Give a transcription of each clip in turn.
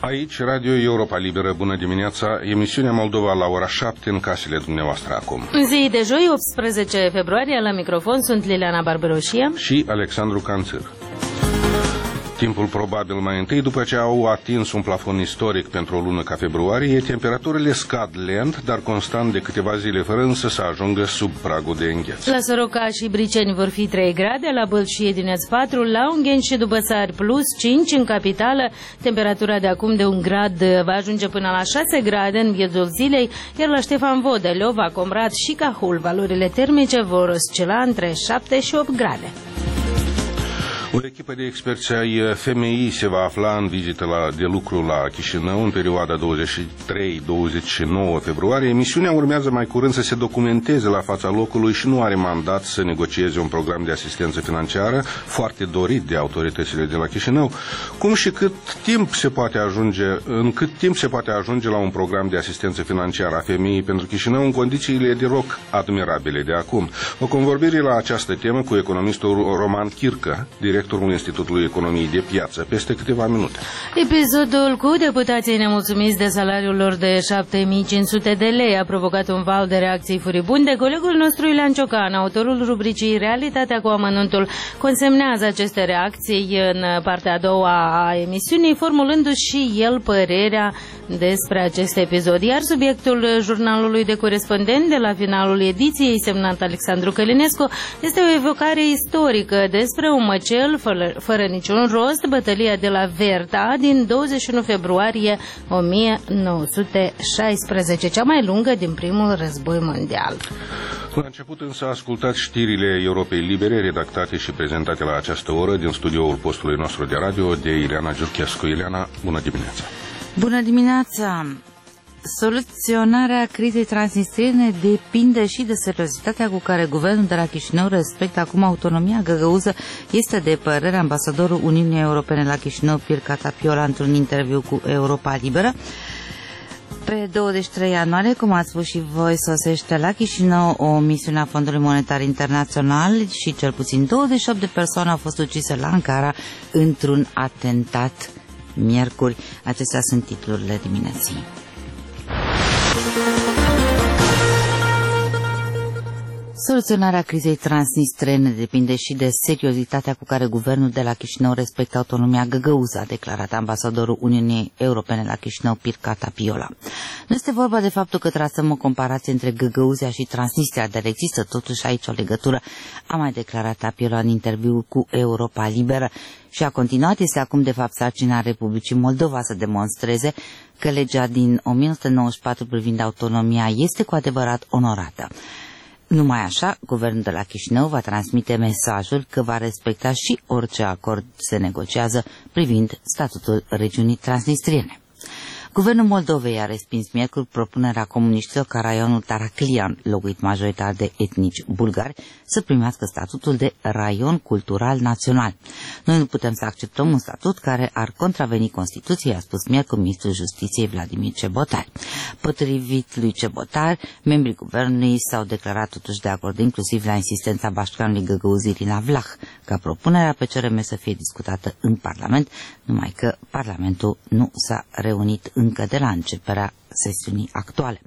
Aici, Radio Europa Liberă, bună dimineața, emisiunea Moldova la ora 7 în casele dumneavoastră acum. Zi de joi, 18 februarie, la microfon sunt Liliana Barberoșia și Alexandru Canțir. Timpul probabil mai întâi, după ce au atins un plafon istoric pentru o lună ca februarie, temperaturile scad lent, dar constant de câteva zile, fără însă să ajungă sub pragul de îngheț. La Soroca și Briceni vor fi 3 grade, la Bălți și Edineț 4, la Ungheni și Dubățari plus 5 în capitală. Temperatura de acum de 1 grad va ajunge până la 6 grade în miezul zilei, iar la Ștefan Vodă, Leova, Comrat și Cahul, valorile termice vor oscila între 7 și 8 grade. O echipă de experți ai FMI se va afla în vizită de lucru la Chișinău în perioada 23-29 februarie. Emisiunea urmează mai curând să se documenteze la fața locului și nu are mandat să negocieze un program de asistență financiară foarte dorit de autoritățile de la Chișinău. Cum și în cât timp se poate ajunge la un program de asistență financiară a FMI pentru Chișinău în condițiile de roc admirabile de acum? O convorbire la această temă cu economistul Roman Chircă, directorul Institutului Economiei de Piață, peste câteva minute. Episodul cu deputații nemulțumiți de salariul lor de 7.500 de lei a provocat un val de reacții furibunde. Colegul nostru Iulian Ciocan, autorul rubricii Realitatea cu amănuntul, consemnează aceste reacții în partea a doua a emisiunii, formulându-și și el părerea despre acest episod. Iar subiectul jurnalului de corespondent de la finalul ediției, semnat Alexandru Călinescu, este o evocare istorică despre un măcel fără niciun rost, bătălia de la Verta din 21 februarie 1916, cea mai lungă din primul război mondial. La început însă ascultați știrile Europei Libere, redactate și prezentate la această oră din studioul postului nostru de radio de Ileana Giurchescu. Ileana, bună dimineața! Bună dimineața! Soluționarea crizei transnistriene depinde și de seriozitatea cu care guvernul de la Chișinău respectă acum autonomia găgăuză, este de părere ambasadorul Uniunii Europene la Chișinău, Pirca Tapiola, într-un interviu cu Europa Liberă. Pe 23 ianuarie, cum ați spus și voi, sosește la Chișinău o misiune a Fondului Monetar Internațional și cel puțin 28 de persoane au fost ucise la Ankara într-un atentat miercuri. Acestea sunt titlurile dimineții. Soluționarea crizei transnistrene depinde și de seriozitatea cu care guvernul de la Chișinău respectă autonomia găgăuză, a declarat ambasadorul Uniunii Europene la Chișinău, Pirca Tapiola. Nu este vorba de faptul că trasăm o comparație între Găgăuzia și Transnistria, dar există totuși aici o legătură, a mai declarat Tapiola în interviul cu Europa Liberă și a continuat, este acum de fapt sarcina Republicii Moldova să demonstreze că legea din 1994 privind autonomia este cu adevărat onorată. Numai așa, guvernul de la Chișinău va transmite mesajul că va respecta și orice acord se negociază privind statutul regiunii transnistriene. Guvernul Moldovei a respins miercuri propunerea comuniștilor ca raionul Taraclian, locuit majoritar de etnici bulgari, să primească statutul de raion cultural național. Noi nu putem să acceptăm un statut care ar contraveni Constituției, a spus miercuri ministrul Justiției Vladimir Cebotar. Potrivit lui Cebotar, membrii guvernului s-au declarat totuși de acord, inclusiv la insistența bașcanului Găgăuz Irina Vlah, ca propunerea pe CRM să fie discutată în Parlament, numai că Parlamentul nu s-a reunit încă de la începerea sesiunii actuale.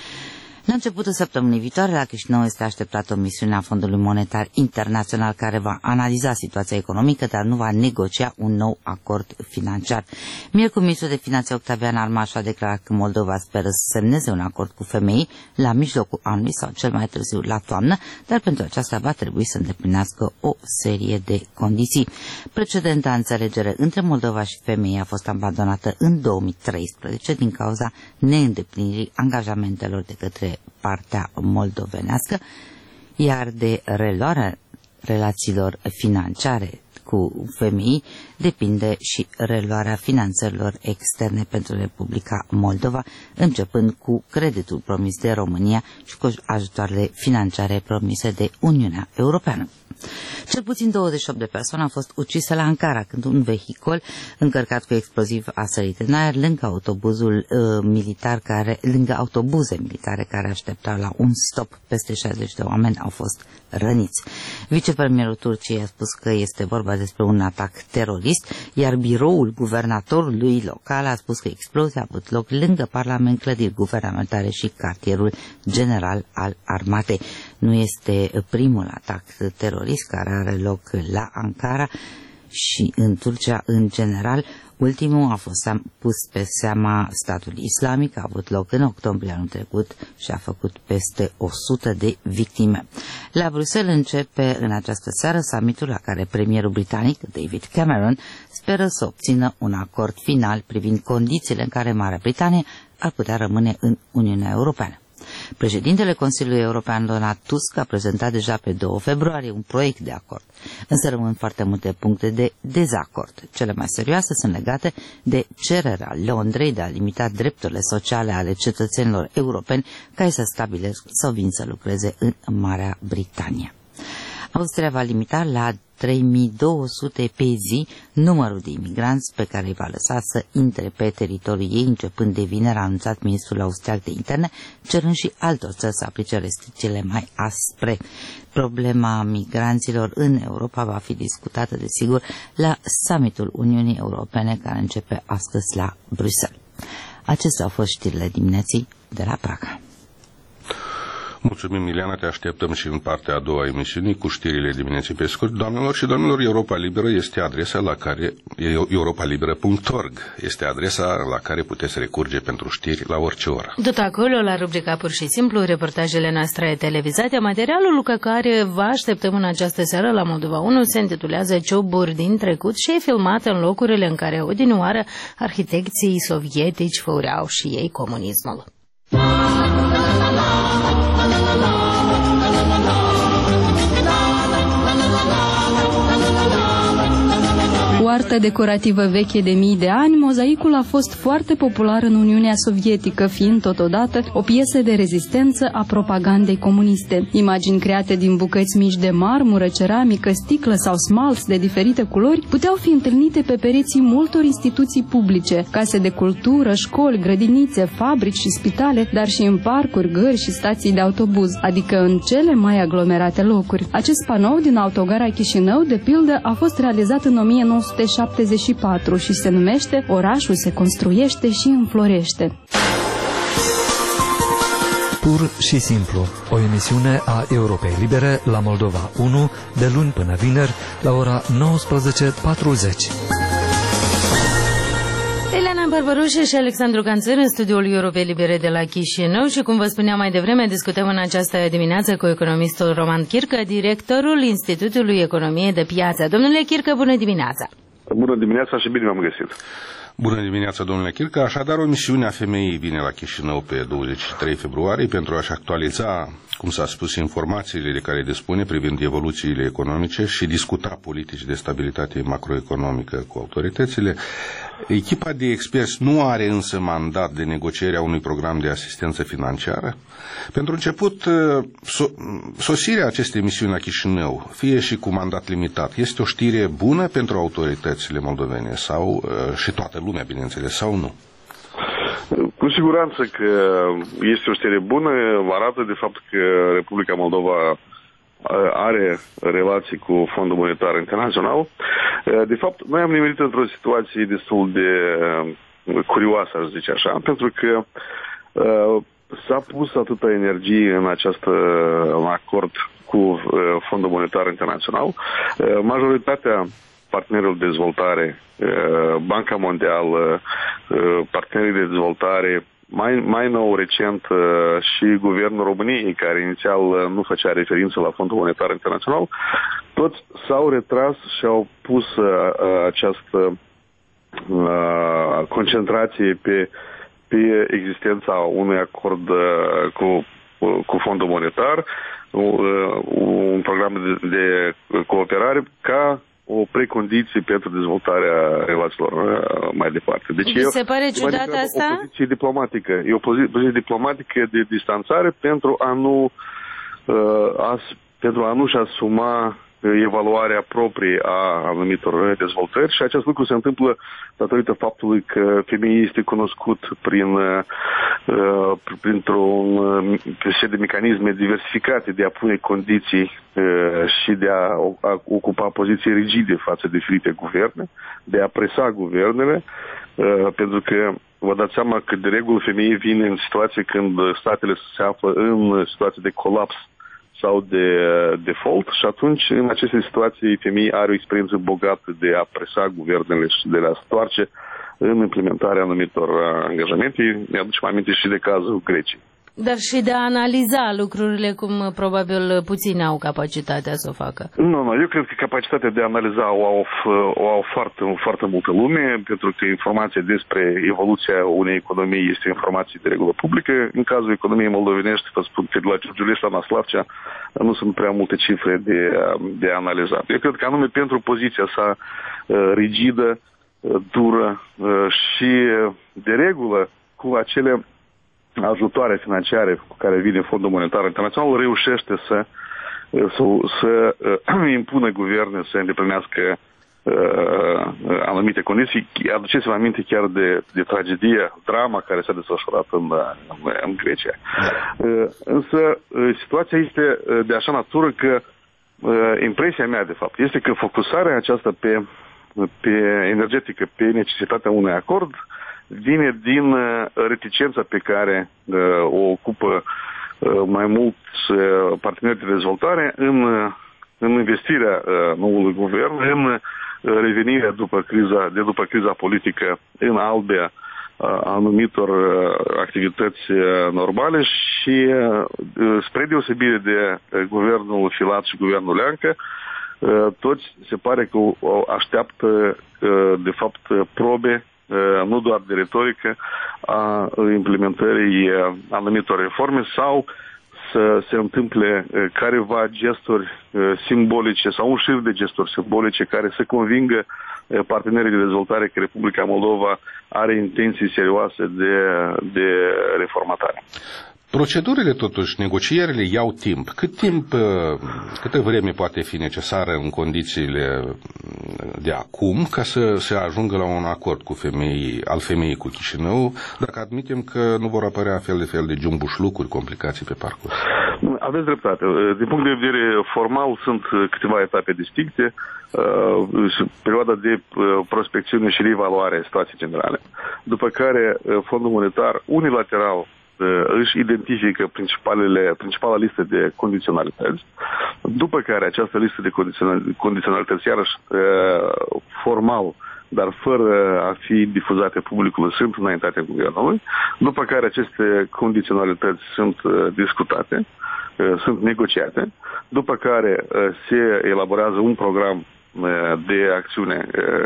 La începutul săptămânii viitoare, la Chișinău este așteptată o misiune a Fondului Monetar Internațional care va analiza situația economică, dar nu va negocia un nou acord financiar. Miercuri, ministrul de Finanțe Octavian Armaș a declarat că Moldova speră să semneze un acord cu FMI la mijlocul anului sau cel mai târziu la toamnă, dar pentru aceasta va trebui să îndeplinească o serie de condiții. Precedenta înțelegere între Moldova și FMI a fost abandonată în 2013 din cauza neîndeplinirii angajamentelor de către partea moldovenească, iar de reluarea relațiilor financiare cu FMI depinde și reluarea finanțărilor externe pentru Republica Moldova, începând cu creditul promis de România și cu ajutoarele financiare promise de Uniunea Europeană. Cel puțin 28 de persoane au fost ucise la Ankara când un vehicul încărcat cu exploziv a sărit în aer lângă autobuze militare care așteptau la un stop. Peste 60 de oameni au fost răniți. Vicepremierul Turciei a spus că este vorba despre un atac terorist, iar biroul guvernatorului local a spus că explozia a avut loc lângă Parlament, clădiri guvernamentale și cartierul general al armatei. Nu este primul atac terorist care are loc la Ankara și în Turcia în general. Ultimul a fost pus pe seama statului islamic, a avut loc în octombrie anul trecut și a făcut peste 100 de victime. La Bruxelles începe în această seară summitul la care premierul britanic David Cameron speră să obțină un acord final privind condițiile în care Marea Britanie ar putea rămâne în Uniunea Europeană. Președintele Consiliului European, Donald Tusk, a prezentat deja pe 2 februarie un proiect de acord, însă rămân foarte multe puncte de dezacord. Cele mai serioase sunt legate de cererea Londrei de a limita drepturile sociale ale cetățenilor europeni care să stabilesc sau vin să lucreze în Marea Britanie. Austria va limita la 3200 pe zi numărul de imigranți pe care îi va lăsa să intre pe teritoriul ei începând de vineri, a anunțat ministrul austriac de interne, cerând și altor țări să aplice restricțiile mai aspre. Problema migranților în Europa va fi discutată, desigur, la summitul Uniunii Europene care începe astăzi la Bruxelles. Acestea au fost știrile dimineții de la Praga. Mulțumim, Miliana, te așteptăm și în partea a doua emisiunii cu știrile dimineții pe scurt. Doamnelor și domnilor, Europa Liberă este adresa la care europalibera.org este adresa la care puteți recurge pentru știri la orice oră. Tot acolo, la rubrica Pur și Simplu, reportajele noastre televizate, materialul cu care vă așteptăm în această seară la Moldova 1 se intitulează Cioburi din trecut și e filmat în locurile în care odinioară arhitecții sovietici făureau și ei comunismul. O artă decorativă veche de mii de ani, mozaicul a fost foarte popular în Uniunea Sovietică, fiind totodată o piesă de rezistență a propagandei comuniste. Imagini create din bucăți mici de marmură, ceramică, sticlă sau smalț de diferite culori puteau fi întâlnite pe pereții multor instituții publice, case de cultură, școli, grădinițe, fabrici și spitale, dar și în parcuri, gări și stații de autobuz, adică în cele mai aglomerate locuri. Acest panou din autogara Chișinău, de pildă, a fost realizat în 1974 și se numește Orașul se construiește și înflorește. Pur și simplu, o emisiune a Europei Libere la Moldova 1 de luni până vineri la ora 19:40. Elena Barbaroșe și Alexandru Canțăr în studioul Europei Libere de la Chișinău și, cum vă spuneam mai devreme, discutăm în această dimineață cu economistul Roman Chircă, directorul Institutului Economie de Piață. Domnule Chircă, bună dimineața! Bună dimineața și bine v-am găsit! Bună dimineața, domnule Chircă. Așadar, o misiune a femeii vine la Chișinău pe 23 februarie pentru a-și actualiza, cum s-a spus, informațiile de care dispune privind evoluțiile economice și discuta politici de stabilitate macroeconomică cu autoritățile. Echipa de experți nu are însă mandat de negociere a unui program de asistență financiară. Pentru început, sosirea acestei misiuni la Chișinău, fie și cu mandat limitat, este o știre bună pentru autoritățile moldovene sau și toată lumea, bineînțeles, sau nu? Cu siguranță că este o știre bună, arată de fapt că Republica Moldova are relații cu Fondul Monetar Internațional. De fapt, noi am nimerit într-o situație destul de curioasă, aș zice așa, pentru că s-a pus atâta energie în în acord cu Fondul Monetar Internațional. Majoritatea partenerilor de dezvoltare, Banca Mondială, partenerii de dezvoltare, mai nou recent și Guvernul României, care inițial nu făcea referință la Fondul Monetar Internațional, toți s-au retras și au pus această concentrație pe existența unui acord cu Fondul Monetar, un program de cooperare ca o precondiție pentru dezvoltarea relațiilor mai departe. Deci se pare ciudat asta? O poziție diplomatică. E o poziție diplomatică de distanțare pentru a nu-și asuma evaluarea proprie a anumitor dezvoltări și acest lucru se întâmplă datorită faptului că femeia este cunoscut printr-un set de mecanisme diversificate de a pune condiții și de a ocupa poziții rigide față de diferite guverne, de a presa guvernele, pentru că vă dați seama că de regulă femeii vin în situații când statele se află în situații de colaps sau de default și atunci în aceste situații femeii are o experiență bogată de a presa guvernele și de a stoarce în implementarea anumitor angajamente. Mi-aducem aminte și de cazul Greciei. Dar și de a analiza lucrurile cum probabil puțini au capacitatea să o facă. Nu, eu cred că capacitatea de a analiza o au foarte multă lume, pentru că informația despre evoluția unei economii este informație de regulă publică. În cazul economiei moldovenești, vă spun că la Giurgiulescu, la Slavcea, nu sunt prea multe cifre de analizat. Eu cred că anume pentru poziția sa rigidă, dură și de regulă cu acele ajutoare financiare cu care vine Fondul Monetar Internațional, reușește să impună guverne să îndeplinească anumite condiții. Aduceți-vă aminte chiar de tragedia, drama care s-a desfășurat în Grecia. Însă situația este de așa natură că impresia mea, de fapt, este că focusarea aceasta pe energetică, pe necesitatea unui acord, vine din reticența pe care o ocupă mai mulți parteneri de dezvoltare în investirea noului guvern, în revenirea după criza politică în albia anumitor activități normale și spre deosebire de guvernul Filat și guvernul Leancă, toți se pare că așteaptă de fapt probe nu doar de retorică a implementării anumitor reforme sau să se întâmple careva gesturi simbolice sau un șir de gesturi simbolice care să convingă partenerii de dezvoltare că Republica Moldova are intenții serioase de reformatare. Procedurile, totuși, negocierile iau timp. Câtă vreme poate fi necesară în condițiile de acum ca să se ajungă la un acord al femeii cu Chișinău, dacă admitem că nu vor apărea fel de jumbușlucuri, complicații pe parcurs? Aveți dreptate. Din punct de vedere formal sunt câteva etape distincte. Perioada de prospecțiune și reevaluare a situației generale. După care Fondul Monetar unilateral își identifică principala listă de condiționalități, după care această listă de condiționalități, iarăși formal, dar fără a fi difuzate publicului, sunt înaintate guvernului, după care aceste condiționalități sunt discutate, sunt negociate, după care se elaborează un program de acțiune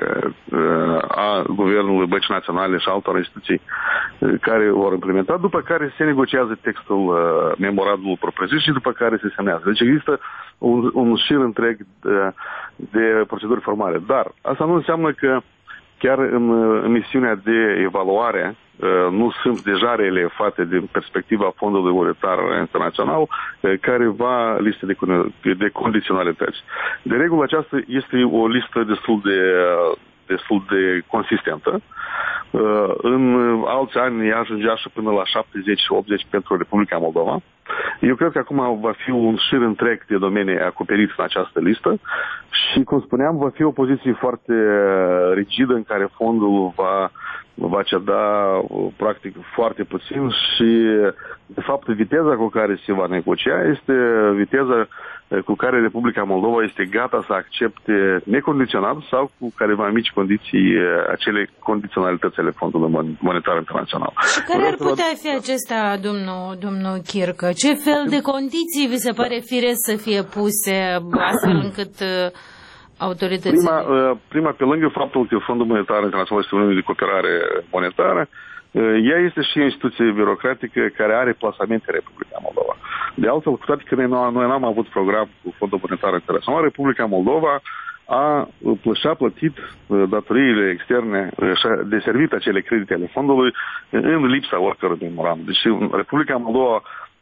a Guvernului Băncii Naționale și altor instituții care vor implementa, după care se negociază textul memorandumului propriu-zis și după care se semnează. Deci există un șir întreg de proceduri formale. Dar asta nu înseamnă că chiar în misiunea de evaluare nu sunt deja relevate din perspectiva Fondului Monetar Internațional careva listă de condiționalități. De regulă aceasta este o listă destul de consistentă. În alți ani ea ajungea și până la 70-80 pentru Republica Moldova. Eu cred că acum va fi un șir întreg de domenii acoperit în această listă și, cum spuneam, va fi o poziție foarte rigidă în care fondul va ceda practic foarte puțin și, de fapt, viteza cu care se va negocia este viteza cu care Republica Moldova este gata să accepte necondiționat sau cu careva mici condiții acele condiționalități ale Fondului Monetar Internațional. Și care ar putea fi acestea, domnul Chircă? Ce fel de condiții vi se pare firesc să fie puse astfel încât autoritățile? Prima, pe lângă faptul că Fondul Monetar Internațional este unul de cooperare monetară, ea este și o instituție birocratică care are plasamente în Republica Moldova. De altfel, cu toate că noi n-am avut program cu Fondul Monetar Internațional, Republica Moldova și-a plătit datoriile externe și a deservit acele credite ale fondului în lipsa oricărui memorandum. Deci Republica Moldova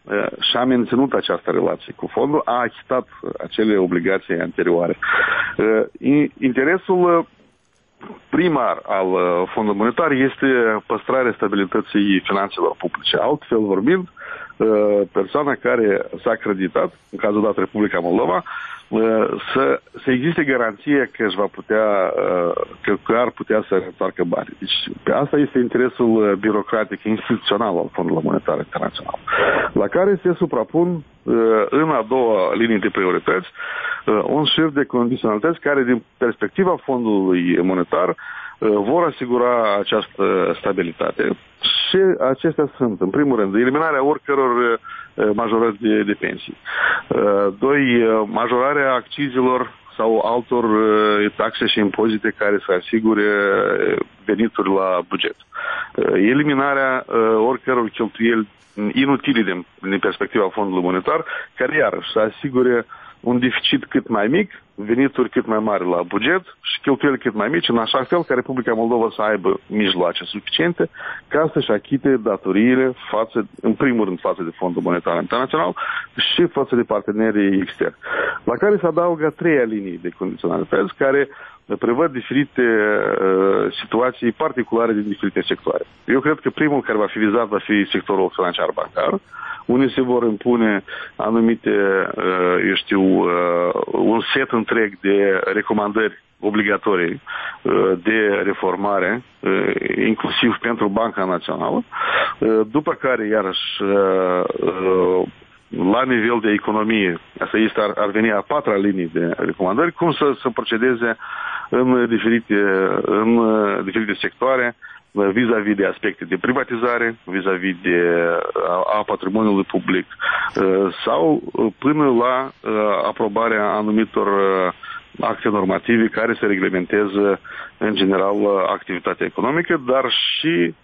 și-a menținut această relație cu fondul, a achitat acele obligații anterioare. Interesul primar al Fondului Monetar este păstrarea stabilității finanțelor publice. Altfel vorbind, persoana care s-a acreditat, în cazul dat Republica Moldova, să existe garanție că își va putea, că ar putea să întoarcă banii. Deci, pe asta este interesul birocratic instituțional al Fondului Monetar Internațional, la care se suprapun în a doua linie de priorități un șir de condiționalități care, din perspectiva Fondului Monetar, vor asigura această stabilitate. Și acestea sunt, în primul rând, eliminarea oricăror majorări de pensii. 2. Majorarea accizelor sau altor taxe și impozite care să asigure venituri la buget. Eliminarea oricăror cheltuieli inutile din perspectiva Fondului Monetar, care iarăși să asigure un deficit cât mai mic, venituri cât mai mari la buget și cheltuieli cât mai mici, în așa fel ca Republica Moldova să aibă mijloace suficiente ca să-și achite datoriile în primul rând față de Fondul Monetar Internațional și față de partenerii externi. La care se adaugă 3-a linie de condiționalități care prevăd diferite situații particulare din diferite sectoare. Eu cred că primul care va fi vizat va fi sectorul financiar bancar, unde se vor impune anumite, un set întreg de recomandări obligatorii de reformare, inclusiv pentru Banca Națională, după care, iarăși, la nivel de economie, asta ar veni a 4-a linie de recomandări, cum să procedeze în diferite sectoare, vis-a-vis de aspecte de privatizare, vis-a-vis a patrimoniului public sau până la aprobarea anumitor acte normative care să reglementeze în general activitatea economică, dar și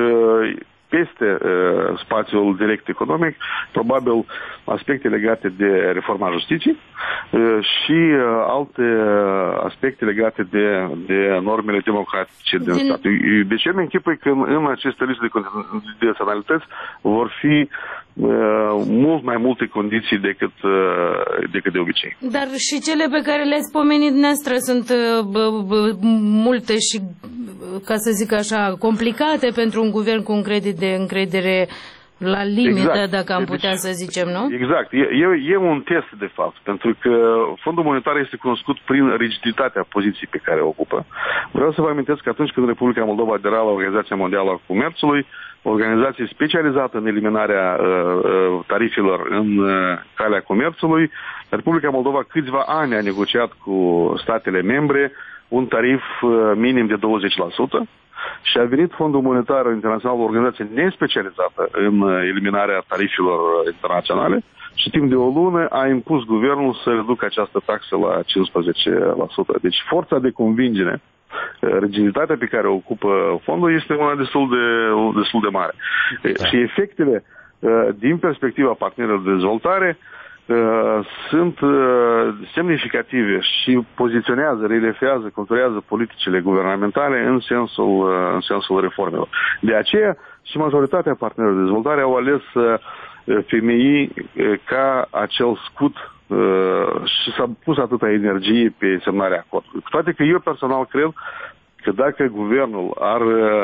peste spațiul direct economic, probabil aspecte legate de reforma justiției și alte aspecte legate de normele democratice din stat. Deci îmi închipui că în aceste liste de condiționalități vor fi mult mai multe condiții decât de obicei. Dar și cele pe care le-ați pomenit dumneavoastră sunt multe și, ca să zic așa, complicate pentru un guvern cu un credit de încredere la limită, exact. Dacă am putea să zicem, nu? Exact. E un test, de fapt, pentru că Fondul Monetar este cunoscut prin rigiditatea poziției pe care o ocupă. Vreau să vă amintesc că atunci când Republica Moldova adera la Organizația Mondială a Comerțului, o organizație specializată în eliminarea tarifelor în calea comerțului, Republica Moldova câțiva ani a negociat cu statele membre un tarif minim de 20%. Și a venit Fondul Monetar Internațional, o organizație nespecializată în eliminarea tarifelor internaționale, și timp de o lună a impus guvernul să reducă această taxă la 15%. Deci forța de convingere, rigiditatea pe care o ocupă fondul este una destul de mare. Și efectele din perspectiva partenerilor de dezvoltare sunt semnificative și poziționează, reliefează, conturează politicile guvernamentale în sensul reformelor. De aceea și majoritatea partenerilor de dezvoltare au ales FMI ca acel scut și s-a pus atâta energie pe semnarea acordului. Cu toate că eu personal cred că dacă guvernul ar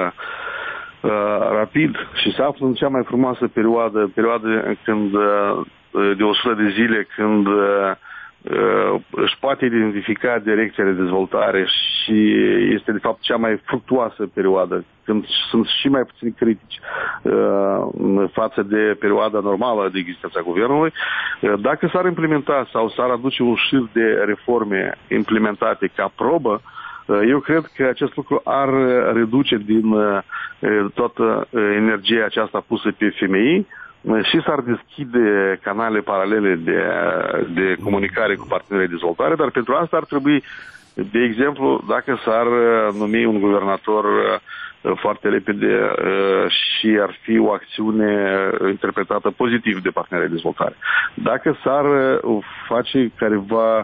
rapid și se află în cea mai frumoasă perioadă când de 100 de zile, când își poate identifica direcția de dezvoltare și este de fapt cea mai fructuoasă perioadă, când sunt și mai puțini critici față de perioada normală de existența guvernului. Dacă s-ar implementa sau s-ar aduce un șir de reforme implementate ca probă, eu cred că acest lucru ar reduce din toată energia aceasta pusă pe FMI și s-ar deschide canale paralele de comunicare cu partenerii de dezvoltare, dar pentru asta ar trebui, de exemplu, dacă s-ar numi un guvernator foarte repede și ar fi o acțiune interpretată pozitiv de partenerii de dezvoltare. Dacă s-ar face careva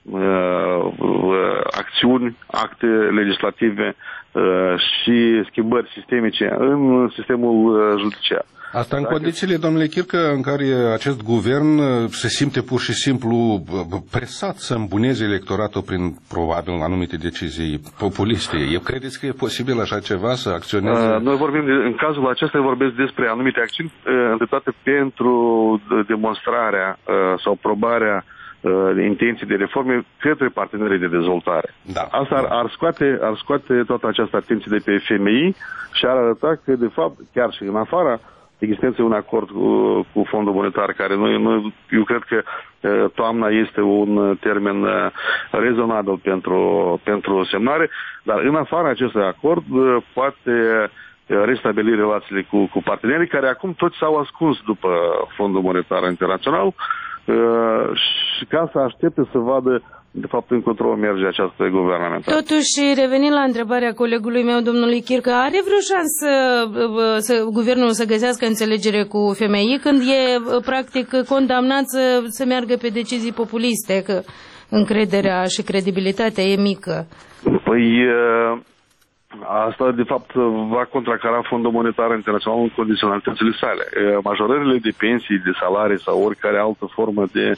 acțiuni, acte legislative și schimbări sistemice în sistemul judiciar. Asta în condițiile, domnule Chircă, în care acest guvern se simte pur și simplu presat să îmbuneze electoratul prin, probabil, anumite decizii populiste. Credeți că e posibil așa ceva, să acționeze? Noi vorbim, în cazul acesta, vorbesc despre anumite acțiuni îndreptate pentru demonstrarea sau probarea intenții de reforme către partenerii de dezvoltare. Da. Asta ar scoate toată această atenție de pe FMI și ar arăta că, de fapt, chiar și în afara existenței un acord cu Fondul Monetar, care eu cred că toamna este un termen rezonabil pentru semnare, dar în afara acestui acord poate restabili relațiile cu partenerii care acum toți s-au ascuns după Fondul Monetar Internațional și ca să aștepte să vadă de fapt încotro merge această guvernamentală. Totuși, revenind la întrebarea colegului meu, domnului Chircă, are vreo șansă guvernul să găsească înțelegere cu FMI când e practic condamnat să meargă pe decizii populiste, că încrederea și credibilitatea e mică? Păi asta de fapt va contracara Fondul Monetar Internațional în condiționalitățile sale. Majorările de pensii, de salarii sau oricare altă formă de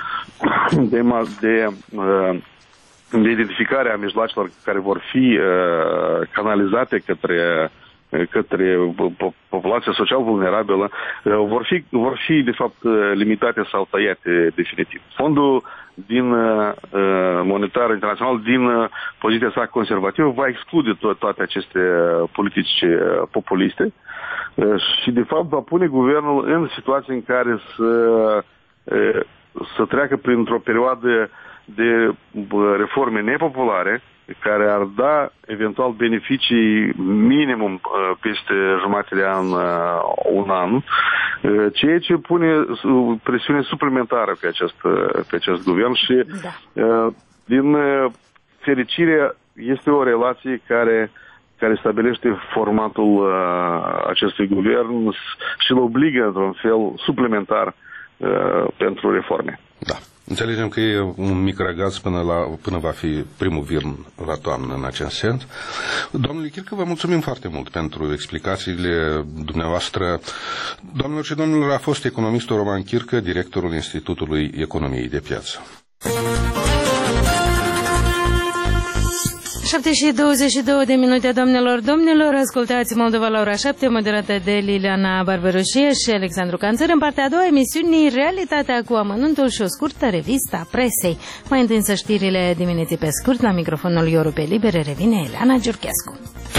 identificare a mijloacelor care vor fi canalizate către populația social vulnerabilă vor fi de fapt limitate sau tăiate definitiv. Fondul monetar internațional din poziția sa conservativă va exclude toate aceste politici populiste și de fapt va pune guvernul în situații în care să treacă printr-o perioadă de reforme nepopulare care ar da eventual beneficii minimum peste jumătate de an, un an, ceea ce pune presiune suplimentară pe acest guvern și din fericire este o relație care stabilește formatul acestui guvern și îl obligă într-un fel suplimentar pentru reforme. Da. Înțelegem că e un mic răgaz până va fi primul virn la toamnă în acest sens. Domnule Chircă, vă mulțumim foarte mult pentru explicațiile dumneavoastră. Doamnelor și domnilor, a fost economistul Roman Chircă, directorul Institutului Economiei de Piață. 7:22, doamnelor, domnilor, ascultați Moldova la ora 7, moderată de Liliana Barbaroșie și Alexandru Canțăr, în partea a doua emisiunii Realitatea cu amănuntul și o scurtă revistă a presei. Mai întâi să știrile dimineții pe scurt, la microfonul Europe Libere revine Eleana Giurchescu.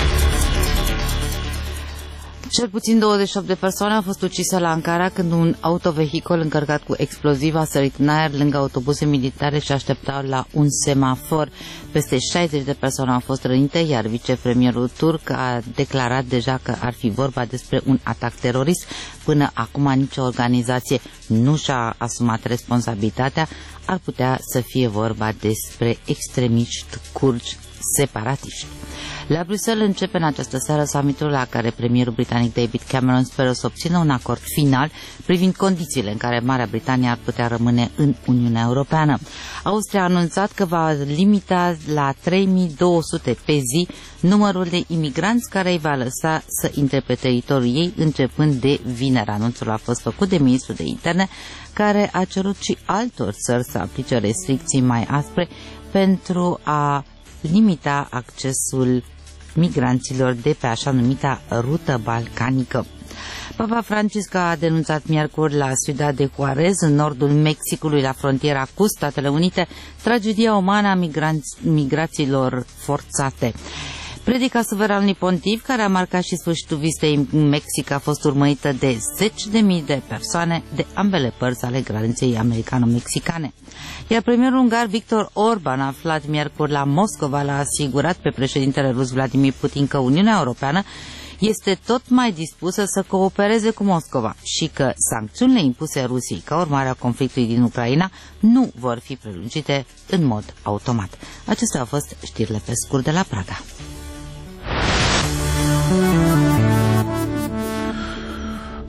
Cel puțin 28 de persoane au fost ucise la Ankara când un autovehicul încărcat cu exploziv a sărit în aer lângă autobuze militare și așteptau la un semafor. Peste 60 de persoane au fost rănite, iar vicepremierul turc a declarat deja că ar fi vorba despre un atac terorist. Până acum nicio organizație nu și-a asumat responsabilitatea. Ar putea să fie vorba despre extremiști curzi separatiști. La Bruxelles începe în această seară summitul la care premierul britanic David Cameron speră să obțină un acord final privind condițiile în care Marea Britanie ar putea rămâne în Uniunea Europeană. Austria a anunțat că va limita la 3200 pe zi numărul de imigranți care îi va lăsa să intre pe teritoriul ei începând de vineri. Anunțul a fost făcut de ministrul de interne, care a cerut și altor țări să aplice restricții mai aspre pentru a limita accesul migranților de pe așa numita rută balcanică. Papa Francisc a denunțat miercuri la Ciudad de Juarez, în nordul Mexicului, la frontiera cu Statele Unite, tragedia umană a migrațiilor forțate. Predica suveranului pontif, care a marcat și sfârșitul vizitei în Mexic, a fost urmărită de 10.000 de persoane de ambele părți ale graniței americano-mexicane. Iar premierul ungar Viktor Orban, aflat miercuri la Moscova, l-a asigurat pe președintele rus Vladimir Putin că Uniunea Europeană este tot mai dispusă să coopereze cu Moscova și că sancțiunile impuse Rusiei ca urmare a conflictului din Ucraina nu vor fi prelungite în mod automat. Acestea au fost știrile pe scurt de la Praga.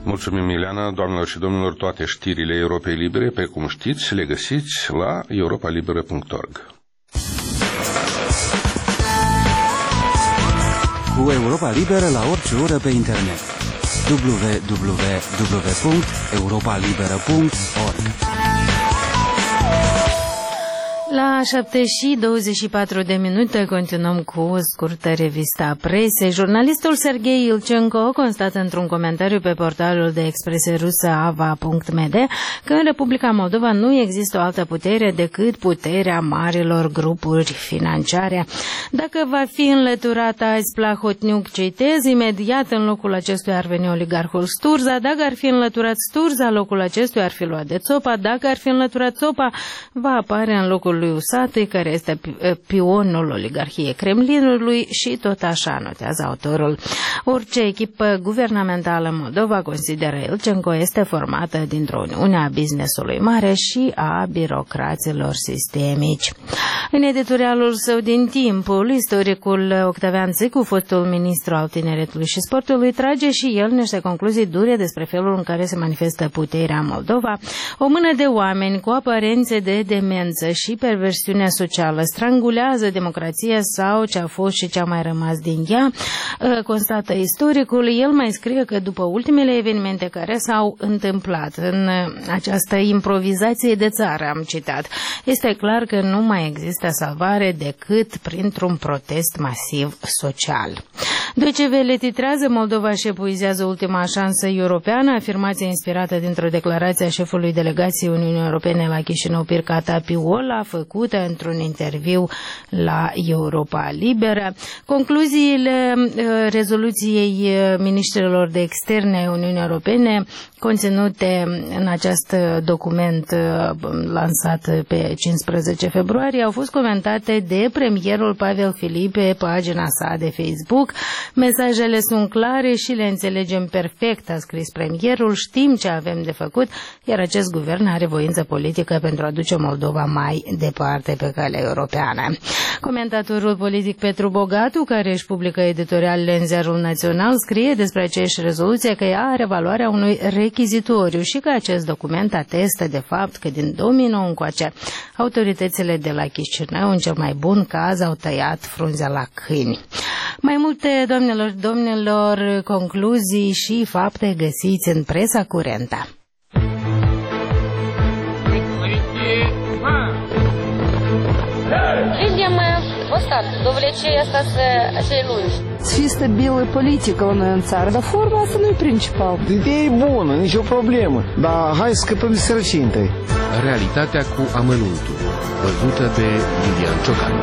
Mulțumim, Ileana. Doamnelor și domnilor, toate știrile Europei Libere, pe cum știți, le găsiți la europalibera.org. Cu Europa Liberă la orice oră pe internet. www.europalibera.org. La 7:24 continuăm cu o scurtă revistă a presei. Jurnalistul Serghei Ilchenko constată într-un comentariu pe portalul de expresie rusă ava.md că în Republica Moldova nu există o altă putere decât puterea marilor grupuri financiare. Dacă va fi înlăturat azi Plahotniuc, citez, imediat în locul acestuia ar veni oligarhul Sturza. Dacă ar fi înlăturat Sturza, locul acestuia ar fi luat de Țopa. Dacă ar fi înlăturat Țopa, va apare în locul lui Usatăi, care este pionul oligarhiei Kremlinului, și tot așa notează autorul. Orice echipă guvernamentală în Moldova, consideră Ilchenko, este formată dintr-o uniune a businessului mare și a birocraților sistemici. În editorialul său din Timpul, istoricul Octavian Țicu, fostul ministru al tineretului și sportului, trage și el niște concluzii dure despre felul în care se manifestă puterea în Moldova. O mână de oameni cu aparențe de demență și perversiunea socială strangulează democrația sau ce a fost și ce a mai rămas din ea, constată istoricul. El mai scrie că după ultimele evenimente care s-au întâmplat în această improvizație de țară, am citat, este clar că nu mai există salvare decât printr-un protest masiv social. Deutsche Welle titrează: Moldova își epuizează ultima șansă europeană, afirmație inspirată dintr-o declarație a șefului delegației Uniunii Europene la Chișinău, Pircata Piola, făcută într-un interviu la Europa Liberă. Concluziile rezoluției ministrilor de externe ai Uniunii Europene conținute în acest document lansat pe 15 februarie au fost comentate de premierul Pavel Filip pe pagina sa de Facebook. Mesajele sunt clare și le înțelegem perfect, a scris premierul, știm ce avem de făcut, iar acest guvern are voință politică pentru a duce Moldova mai departe pe calea europeană. Comentatorul politic Petru Bogatu, care își publică editorialele în Ziarul Național, scrie despre aceeași rezoluție că ea are valoarea unui rechizitoriu și că acest document atestă de fapt că din 2009 încoace autoritățile de la Chișinău, în cel mai bun caz, au tăiat frunzea la câini. Mai multe, doamnelor și domnilor, concluzii și fapte găsiți în presa curentă. Видим остатки до влечения acei lungi. Să fie stabilă politică la noi în țară, dar forma asta nu e principal. Ideea e bună, nicio problemă, dar hai să scăpăm de sărăcie întâi. Realitatea cu amănuntul, văzută de Lilian Ciocan.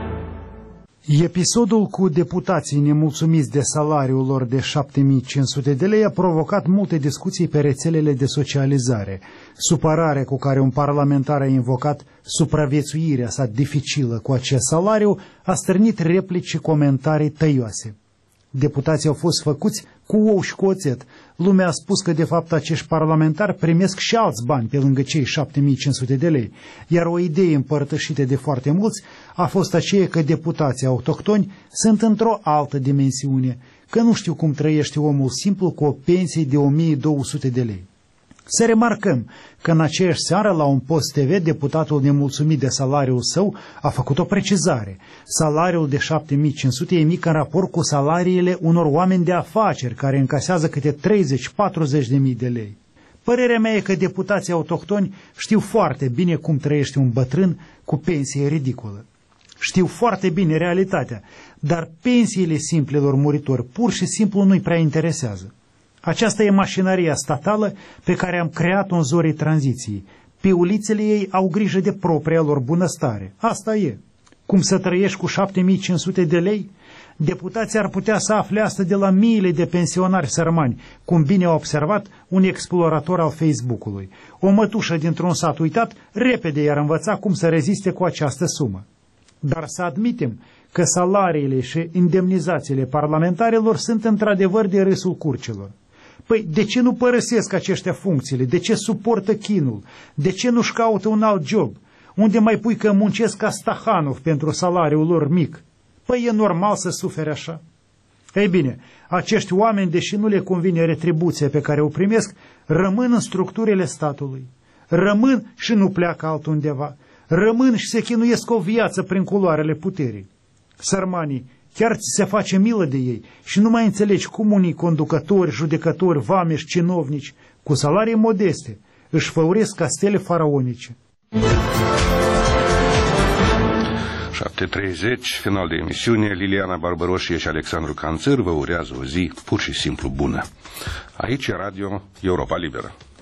Episodul cu deputații nemulțumiți de salariul lor de 7.500 de lei a provocat multe discuții pe rețelele de socializare. Supărarea cu care un parlamentar a invocat supraviețuirea sa dificilă cu acest salariu a stârnit replici și comentarii tăioase. Deputații au fost făcuți cu ou și cu oțet. Lumea a spus că de fapt acești parlamentari primesc și alți bani pe lângă cei 7.500 de lei, iar o idee împărtășită de foarte mulți a fost aceea că deputații autohtoni sunt într-o altă dimensiune, că nu știu cum trăiește omul simplu cu o pensie de 1.200 de lei. Să remarcăm că în aceeași seară, la un post TV, deputatul nemulțumit de salariul său a făcut o precizare. Salariul de 7.500 e mic în raport cu salariile unor oameni de afaceri care încasează câte 30-40 de mii de lei. Părerea mea e că deputații autohtoni știu foarte bine cum trăiește un bătrân cu pensie ridicolă. Știu foarte bine realitatea, dar pensiile simplelor muritori pur și simplu nu-i prea interesează. Aceasta e mașinăria statală pe care am creat-o în zorii tranziției. Piulițele ei au grijă de propria lor bunăstare. Asta e. Cum să trăiești cu 7.500 de lei? Deputații ar putea să afle asta de la miile de pensionari sărmani, cum bine a observat un explorator al Facebook-ului. O mătușă dintr-un sat uitat repede i-ar învăța cum să reziste cu această sumă. Dar să admitem că salariile și indemnizațiile parlamentarilor sunt într-adevăr de râsul curcilor. Păi, de ce nu părăsesc aceștia funcțiile? De ce suportă chinul? De ce nu-și caută un alt job? Unde mai pui că muncesc ca Stahanov pentru salariul lor mic? Păi e normal să sufere așa. Ei bine, acești oameni, deși nu le convine retribuția pe care o primesc, rămân în structurile statului. Rămân și nu pleacă altundeva. Rămân și se chinuiesc o viață prin culoarele puterii. Sărmanii, chiar ți se face milă de ei și nu mai înțelegi cum unii conducători, judecători, vameși, cinovnici, cu salarii modeste, își făuresc castele faraonice. 7:30, final de emisiune. Liliana Barbaroșie și Alexandru Canțăr vă urează o zi pur și simplu bună. Aici e Radio Europa Liberă.